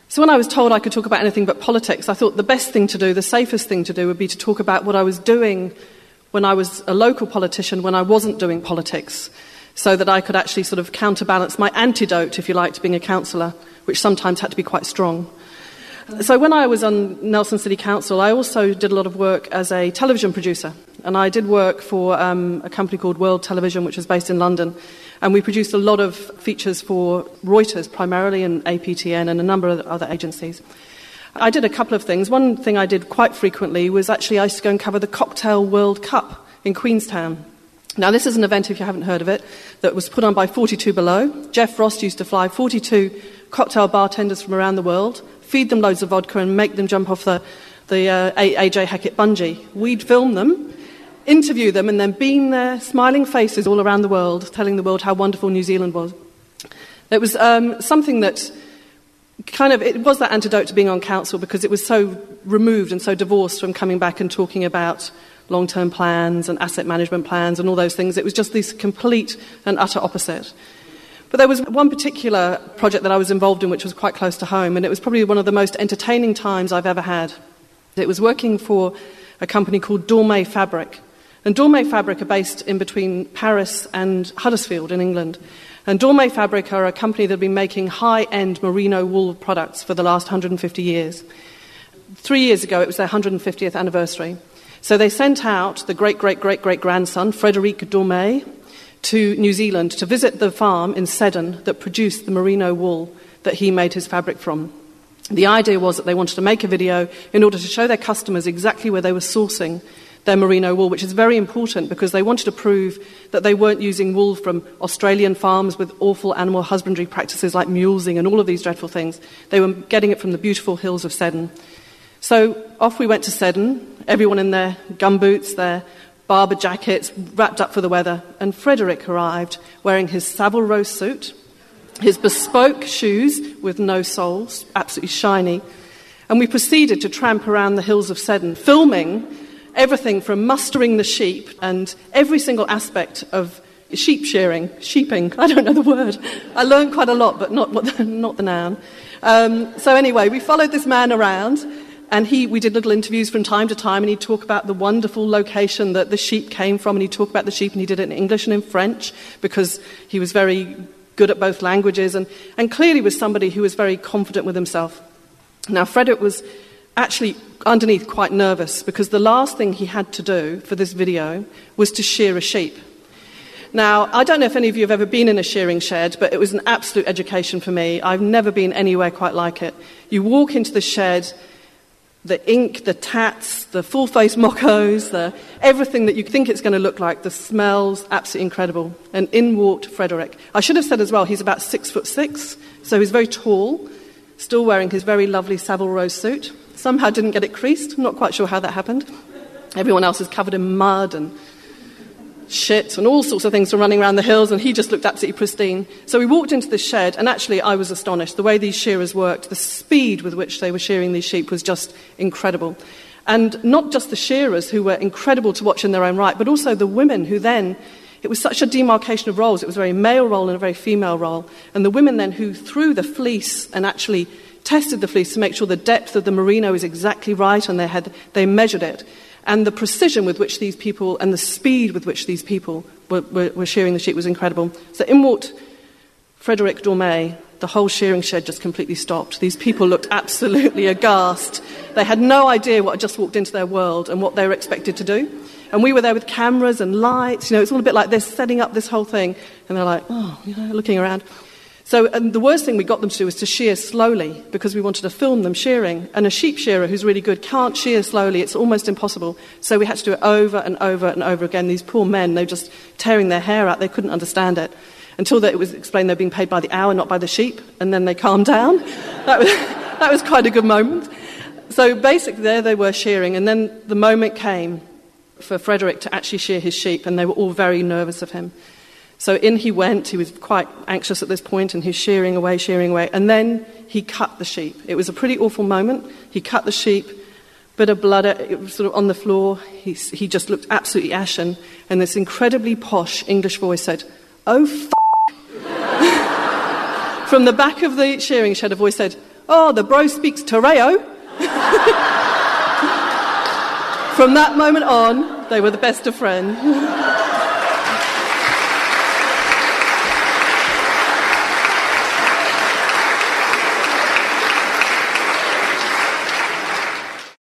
So when I was told I could talk about anything but politics, I thought the best thing to do, the safest thing to do, would be to talk about what I was doing when I was a local politician, when I wasn't doing politics, so that I could actually sort of counterbalance my antidote, if you like, to being a councillor, which sometimes had to be quite strong. So when I was on Nelson City Council, I also did a lot of work as a television producer. And I did work for a company called World Television, which was based in London. And we produced a lot of features for Reuters, primarily, and APTN, and a number of other agencies. I did a couple of things. One thing I did quite frequently was actually I used to go and cover the Cocktail World Cup in Queenstown. Now, this is an event, if you haven't heard of it, that was put on by 42 Below. Jeff Frost used to fly 42 cocktail bartenders from around the world, feed them loads of vodka and make them jump off the A.J. Hackett bungee. We'd film them, interview them, and then beam their smiling faces all around the world, telling the world how wonderful New Zealand was. It was something that it was that antidote to being on council, because it was so removed and so divorced from coming back and talking about long-term plans and asset management plans and all those things. It was just this complete and utter opposite. But there was one particular project that I was involved in which was quite close to home, and it was probably one of the most entertaining times I've ever had. It was working for a company called Dormay Fabric. And Dormay Fabric are based in between Paris and Huddersfield in England. And Dormay Fabric are a company that have been making high-end merino wool products for the last 150 years. 3 years ago, it was their 150th anniversary. So they sent out the great-great-great-great-grandson, Frédéric Dormay, to New Zealand to visit the farm in Seddon that produced the merino wool that he made his fabric from. The idea was that they wanted to make a video in order to show their customers exactly where they were sourcing their merino wool, which is very important because they wanted to prove that they weren't using wool from Australian farms with awful animal husbandry practices like mulesing and all of these dreadful things. They were getting it from the beautiful hills of Seddon. So off we went to Seddon, everyone in their gumboots, their Barber jackets, wrapped up for the weather, and Frederick arrived wearing his Savile Row suit, his bespoke shoes with no soles, absolutely shiny, and we proceeded to tramp around the hills of Seddon, filming everything from mustering the sheep and every single aspect of sheeping, I don't know the word. I learned quite a lot, but not the noun. So anyway, we followed this man around, and we did little interviews from time to time, and he'd talk about the wonderful location that the sheep came from, and he'd talk about the sheep, and he did it in English and in French, because he was very good at both languages, and clearly was somebody who was very confident with himself. Now, Frederick was actually underneath quite nervous, because the last thing he had to do for this video was to shear a sheep. Now, I don't know if any of you have ever been in a shearing shed, but it was an absolute education for me. I've never been anywhere quite like it. You walk into the shed, the ink, the tats, the full-face mockos, everything that you think it's going to look like, the smells, absolutely incredible. And in walked Frederick. I should have said as well, he's about 6'6", so he's very tall, still wearing his very lovely Savile Row suit. Somehow didn't get it creased, I'm not quite sure how that happened. Everyone else is covered in mud and shit and all sorts of things from running around the hills, and he just looked absolutely pristine. So we walked into this shed, and actually I was astonished. The way these shearers worked, the speed with which they were shearing these sheep was just incredible. And not just the shearers, who were incredible to watch in their own right, but also the women who then, it was such a demarcation of roles. It was a very male role and a very female role. And the women then who threw the fleece and actually tested the fleece to make sure the depth of the merino is exactly right, and they measured it. And the precision with which these people, and the speed with which these people were shearing the sheep was incredible. So in walked Frédéric Dormay. The whole shearing shed just completely stopped. These people looked absolutely aghast. They had no idea what had just walked into their world and what they were expected to do. And we were there with cameras and lights. It's all a bit like this, setting up this whole thing. And they're like, looking around. So the worst thing we got them to do was to shear slowly, because we wanted to film them shearing. And a sheep shearer who's really good can't shear slowly. It's almost impossible. So we had to do it over and over and over again. These poor men, they were just tearing their hair out. They couldn't understand it. Until it was explained they were being paid by the hour, not by the sheep. And then they calmed down. That was quite a good moment. So basically there they were shearing. And then the moment came for Frederick to actually shear his sheep. And they were all very nervous of him. So in he went. He was quite anxious at this point, and he's shearing away, and then he cut the sheep. It was a pretty awful moment. He cut the sheep, bit of blood it was sort of on the floor. He just looked absolutely ashen, and this incredibly posh English voice said, "Oh, f***." From the back of the shearing shed, a voice said, oh, the bro speaks Tereo. From that moment on, they were the best of friends.